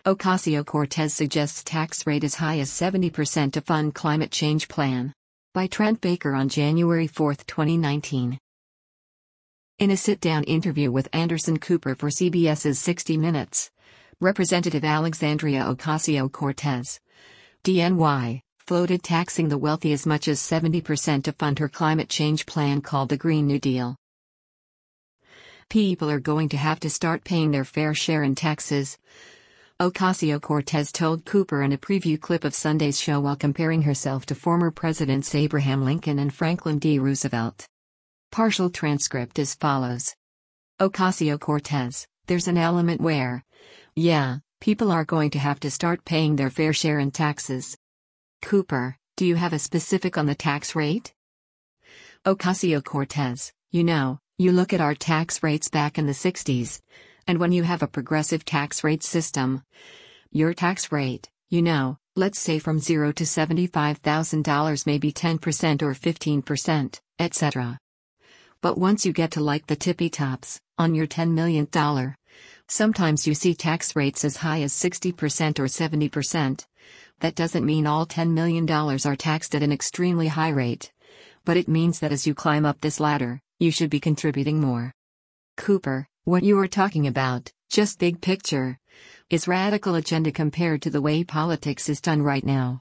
Ocasio-Cortez suggests tax rate as high as 70% to fund climate change plan. By Trent Baker on January 4, 2019. In a sit-down interview with Anderson Cooper for CBS's 60 Minutes, Representative Alexandria Ocasio-Cortez, DNY, floated taxing the wealthy as much as 70% to fund her climate change plan called the Green New Deal. People are going to have to start paying their fair share in taxes, Ocasio-Cortez told Cooper in a preview clip of Sunday's show while comparing herself to former Presidents Abraham Lincoln and Franklin D. Roosevelt. Partial transcript as follows. Ocasio-Cortez, there's an element where, yeah, people are going to have to start paying their fair share in taxes. Cooper, do you have a specific on the tax rate? Ocasio-Cortez, you look at our tax rates back in the 60s. And when you have a progressive tax rate system, your tax rate, let's say from $0 to $75,000 maybe 10% or 15%, etc. But once you get to like the tippy tops, on your $10 million, sometimes you see tax rates as high as 60% or 70%. That doesn't mean all $10 million are taxed at an extremely high rate. But it means that as you climb up this ladder, you should be contributing more. Cooper, what you are talking about, just big picture, is radical agenda compared to the way politics is done right now.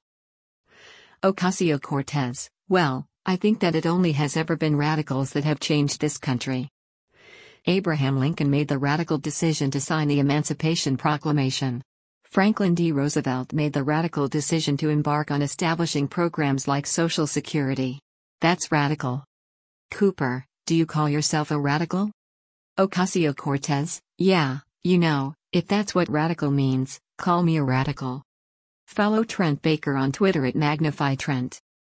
Ocasio-Cortez, well, I think that it only has ever been radicals that have changed this country. Abraham Lincoln made the radical decision to sign the Emancipation Proclamation. Franklin D. Roosevelt made the radical decision to embark on establishing programs like Social Security. That's radical. Cooper, do you call yourself a radical? Ocasio-Cortez, yeah, if that's what radical means, call me a radical. Follow Trent Baker on Twitter at MagnifyTrent.